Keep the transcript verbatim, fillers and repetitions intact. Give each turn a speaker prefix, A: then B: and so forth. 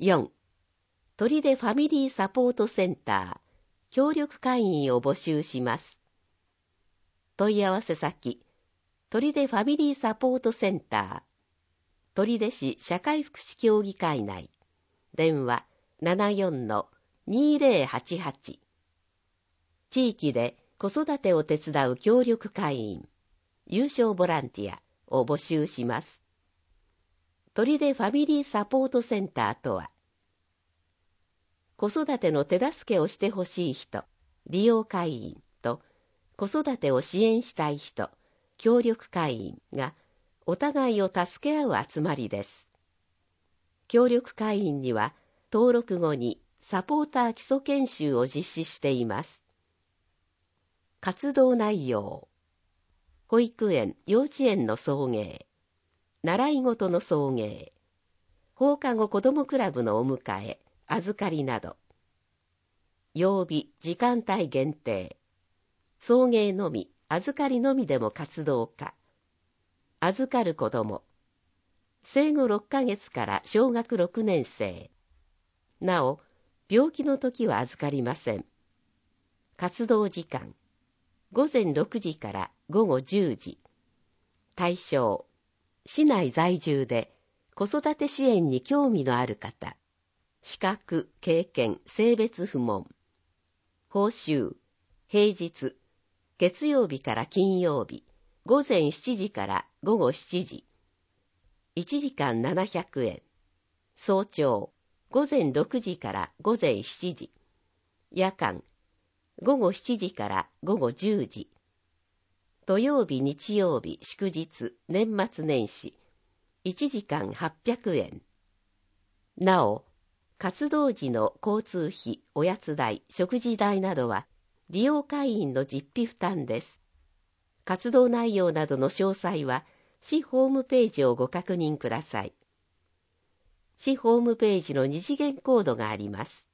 A: よん、取手ファミリーサポートセンター、協力会員を募集します。問い合わせ先、取手ファミリーサポートセンター、取手市社会福祉協議会内、電話 ななよんのにぜろはちはち。地域で子育てを手伝う協力会員、有償ボランティアを募集します。取手ファミリーサポートセンターとは、子育ての手助けをしてほしい人、利用会員と子育てを支援したい人、協力会員がお互いを助け合う集まりです。協力会員には登録後にサポーター基礎研修を実施しています。活動内容、保育園・幼稚園の送迎、習い事の送迎、放課後子どもクラブのお迎え、預かりなど、曜日・時間帯限定、送迎のみ、預かりのみでも活動可、預かる子ども、生後ろっかげつから小学ろくねん生、なお、病気の時は預かりません。活動時間、ごぜんろくじからごごじゅうじ。対象、市内在住で子育て支援に興味のある方。資格、経験、性別不問。報酬、平日、月曜日から金曜日、ごぜんしちじからごごしちじ。いちじかんななひゃくえん。早朝、ごぜんろくじからごぜんしちじ。夜間、ごごしちじからごごじゅうじ。土曜日、日曜日、祝日、年末年始。いちじかんはっぴゃくえん。なお、活動時の交通費、おやつ代、食事代などは、利用会員の実費負担です。活動内容などの詳細は、市ホームページをご確認ください。市ホームページの二次元コードがあります。